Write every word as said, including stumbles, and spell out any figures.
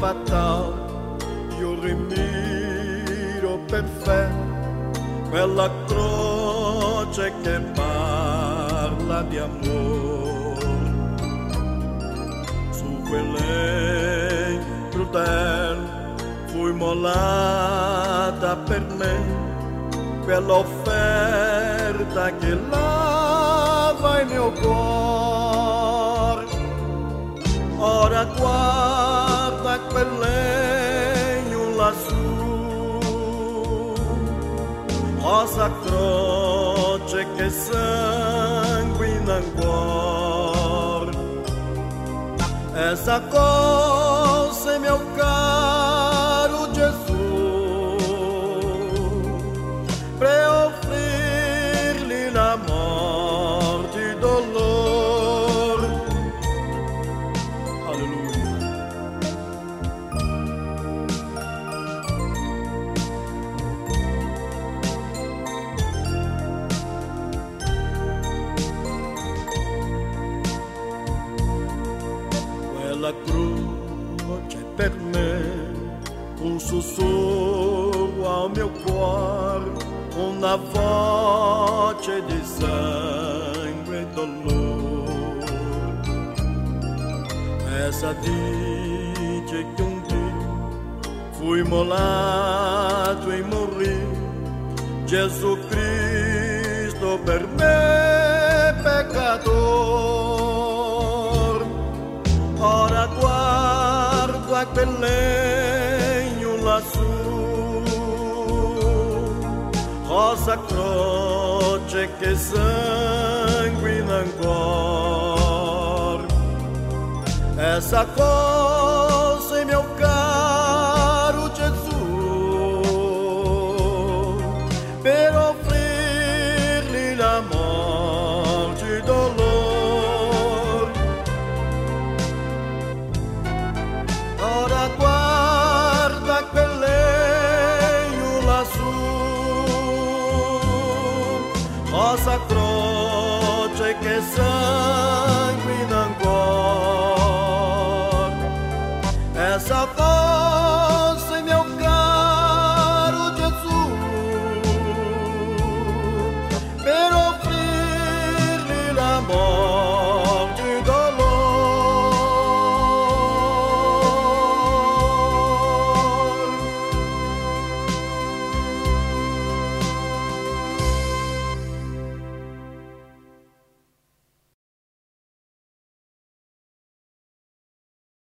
fatal, io rimiro per fe quella croce che parla di amore. Su quelle crudele fui mollata per me quell'offerta che lava il mio cuore. Ora guarda quel legno lassù, rosa croce che sanguina ancora. Essa cosa, meu caro Gesù, per offrirgli la morte e dolore. Alleluia. Quella croce per me, un sussurro ao meu cuore, una voce di sangue e dolore. Essa dice che un dia fui mollato e morri, Gesù Cristo per me peccatore. Ora guardo a quel legno lassù, rosa croce che sanguina ancora. Essa cosa è mio caro Gesù, per offrirgli la morte e dolore. Ora guarda quel legno lassù, rosa croce che sanguina